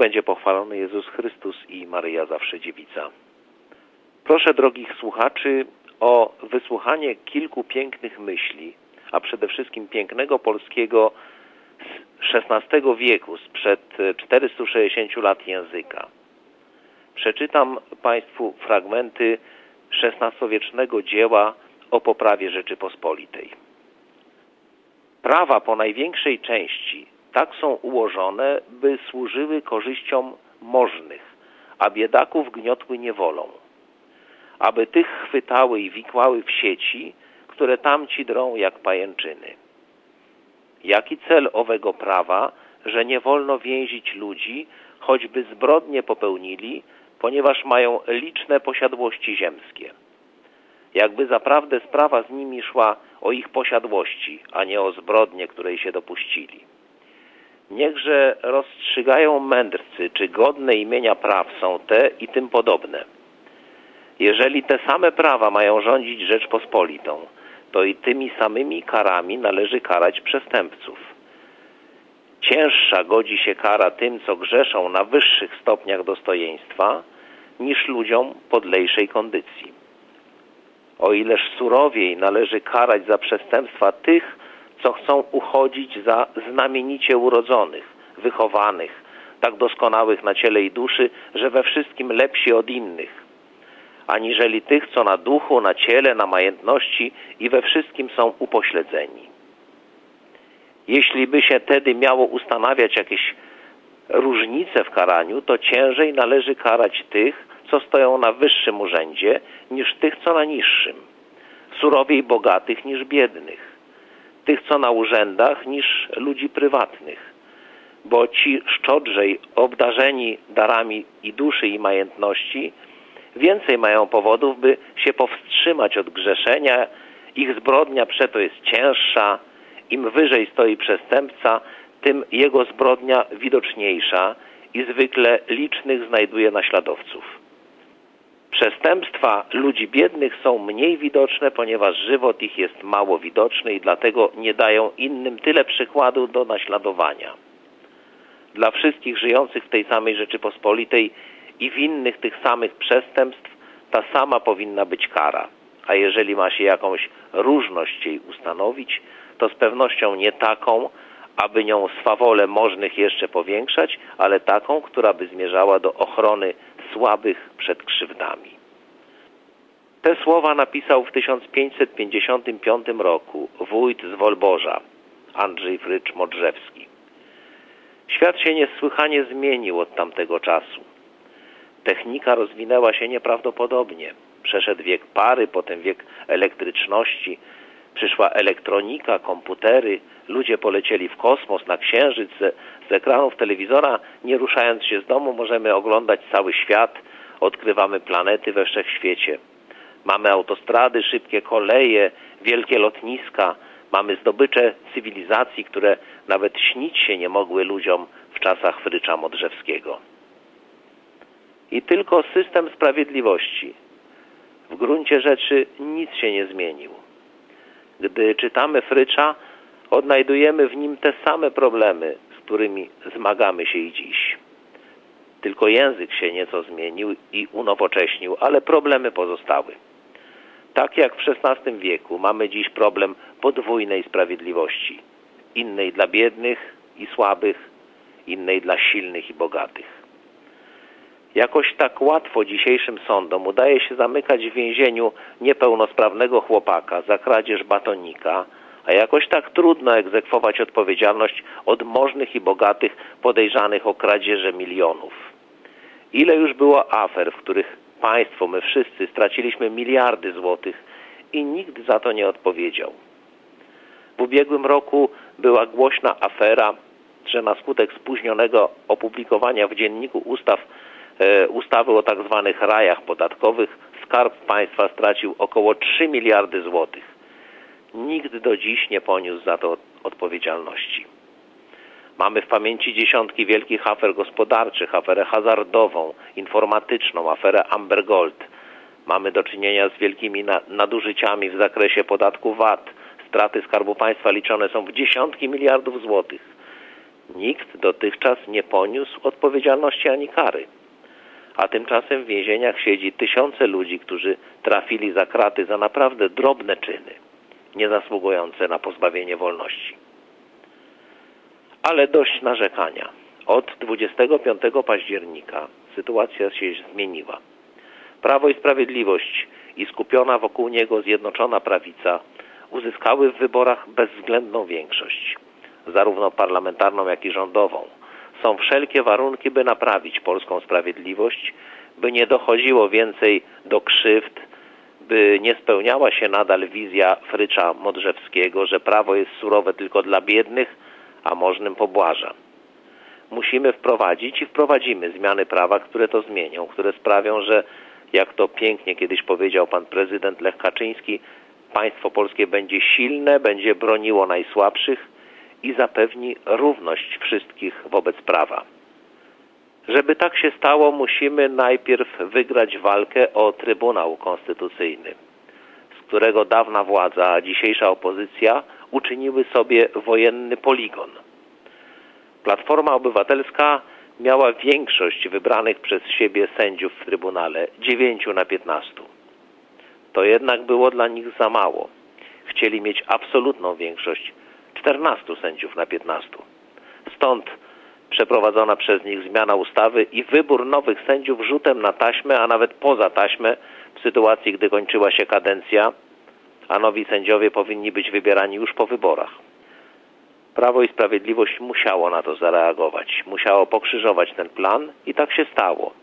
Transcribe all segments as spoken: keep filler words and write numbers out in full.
Niech będzie pochwalony Jezus Chrystus i Maryja zawsze dziewica. Proszę drogich słuchaczy o wysłuchanie kilku pięknych myśli, a przede wszystkim pięknego polskiego z szesnastego wieku, sprzed czterystu sześćdziesięciu lat języka. Przeczytam Państwu fragmenty szesnastowiecznego dzieła o poprawie Rzeczypospolitej. Prawa po największej części tak są ułożone, by służyły korzyściom możnych, a biedaków gniotły niewolą, aby tych chwytały i wikłały w sieci, które tamci drą jak pajęczyny. Jaki cel owego prawa, że nie wolno więzić ludzi, choćby zbrodnie popełnili, ponieważ mają liczne posiadłości ziemskie. Jakby zaprawdę sprawa z nimi szła o ich posiadłości, a nie o zbrodnie, której się dopuścili. Niechże rozstrzygają mędrcy, czy godne imienia praw są te i tym podobne. Jeżeli te same prawa mają rządzić Rzeczpospolitą, to i tymi samymi karami należy karać przestępców. Cięższa godzi się kara tym, co grzeszą na wyższych stopniach dostojeństwa, niż ludziom podlejszej kondycji. O ileż surowiej należy karać za przestępstwa tych, co chcą uchodzić za znamienicie urodzonych, wychowanych, tak doskonałych na ciele i duszy, że we wszystkim lepsi od innych, aniżeli tych, co na duchu, na ciele, na majętności i we wszystkim są upośledzeni. Jeśli by się tedy miało ustanawiać jakieś różnice w karaniu, to ciężej należy karać tych, co stoją na wyższym urzędzie, niż tych, co na niższym, surowiej bogatych niż biednych, tych, co na urzędach, niż ludzi prywatnych, bo ci szczodrzej obdarzeni darami i duszy i majętności więcej mają powodów, by się powstrzymać od grzeszenia, ich zbrodnia przeto jest cięższa, im wyżej stoi przestępca, tym jego zbrodnia widoczniejsza i zwykle licznych znajduje naśladowców. Przestępstwa ludzi biednych są mniej widoczne, ponieważ żywot ich jest mało widoczny i dlatego nie dają innym tyle przykładu do naśladowania. Dla wszystkich żyjących w tej samej Rzeczypospolitej i winnych tych samych przestępstw ta sama powinna być kara, a jeżeli ma się jakąś różność jej ustanowić, to z pewnością nie taką, aby nią swawolę możnych jeszcze powiększać, ale taką, która by zmierzała do ochrony słabych przed krzywdami. Te słowa napisał w tysiąc pięćset pięćdziesiątym piątym roku wójt z Wolborza, Andrzej Frycz Modrzewski. Świat się niesłychanie zmienił od tamtego czasu. Technika rozwinęła się nieprawdopodobnie. Przeszedł wiek pary, potem wiek elektryczności, przyszła elektronika, komputery, ludzie polecieli w kosmos, na księżyc. Z ekranów telewizora, nie ruszając się z domu, możemy oglądać cały świat, odkrywamy planety we wszechświecie. Mamy autostrady, szybkie koleje, wielkie lotniska, mamy zdobycze cywilizacji, które nawet śnić się nie mogły ludziom w czasach Frycza Modrzewskiego. I tylko system sprawiedliwości. W gruncie rzeczy nic się nie zmienił. Gdy czytamy Frycza, odnajdujemy w nim te same problemy, z którymi zmagamy się i dziś. Tylko język się nieco zmienił i unowocześnił, ale problemy pozostały. Tak jak w szesnastym wieku mamy dziś problem podwójnej sprawiedliwości. Innej dla biednych i słabych, innej dla silnych i bogatych. Jakoś tak łatwo dzisiejszym sądom udaje się zamykać w więzieniu niepełnosprawnego chłopaka za kradzież batonika, a jakoś tak trudno egzekwować odpowiedzialność od możnych i bogatych podejrzanych o kradzieże milionów. Ile już było afer, w których państwo, my wszyscy straciliśmy miliardy złotych i nikt za to nie odpowiedział. W ubiegłym roku była głośna afera, że na skutek spóźnionego opublikowania w Dzienniku Ustaw e, ustawy o tak zwanych rajach podatkowych Skarb Państwa stracił około trzy miliardy złotych. Nikt do dziś nie poniósł za to odpowiedzialności. Mamy w pamięci dziesiątki wielkich afer gospodarczych, aferę hazardową, informatyczną, aferę Amber Gold. Mamy do czynienia z wielkimi nadużyciami w zakresie podatku V A T. Straty Skarbu Państwa liczone są w dziesiątki miliardów złotych. Nikt dotychczas nie poniósł odpowiedzialności ani kary. A tymczasem w więzieniach siedzi tysiące ludzi, którzy trafili za kraty za naprawdę drobne czyny, nie zasługujące na pozbawienie wolności. Ale dość narzekania. Od dwudziestego piątego października sytuacja się zmieniła. Prawo i Sprawiedliwość i skupiona wokół niego Zjednoczona Prawica uzyskały w wyborach bezwzględną większość, zarówno parlamentarną, jak i rządową. Są wszelkie warunki, by naprawić polską sprawiedliwość, by nie dochodziło więcej do krzywd, by nie spełniała się nadal wizja Frycza Modrzewskiego, że prawo jest surowe tylko dla biednych, a możnym pobłaża. Musimy wprowadzić i wprowadzimy zmiany prawa, które to zmienią, które sprawią, że, jak to pięknie kiedyś powiedział pan prezydent Lech Kaczyński, państwo polskie będzie silne, będzie broniło najsłabszych i zapewni równość wszystkich wobec prawa. Żeby tak się stało, musimy najpierw wygrać walkę o Trybunał Konstytucyjny, z którego dawna władza, a dzisiejsza opozycja uczyniły sobie wojenny poligon. Platforma Obywatelska miała większość wybranych przez siebie sędziów w Trybunale, dziewięciu na piętnastu. To jednak było dla nich za mało. Chcieli mieć absolutną większość, czternastu sędziów na piętnastu. Stąd przeprowadzona przez nich zmiana ustawy i wybór nowych sędziów rzutem na taśmę, a nawet poza taśmę w sytuacji, gdy kończyła się kadencja, a nowi sędziowie powinni być wybierani już po wyborach. Prawo i Sprawiedliwość musiało na to zareagować, musiało pokrzyżować ten plan i tak się stało.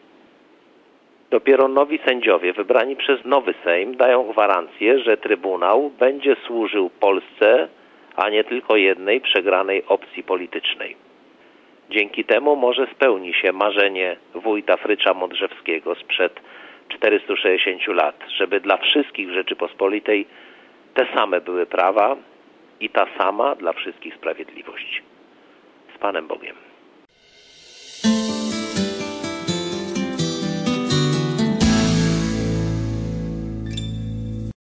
Dopiero nowi sędziowie wybrani przez nowy Sejm dają gwarancję, że Trybunał będzie służył Polsce, a nie tylko jednej przegranej opcji politycznej. Dzięki temu może spełni się marzenie wójta Frycza Modrzewskiego sprzed czterystu sześćdziesięciu lat, żeby dla wszystkich w Rzeczypospolitej te same były prawa i ta sama dla wszystkich sprawiedliwość. Z Panem Bogiem.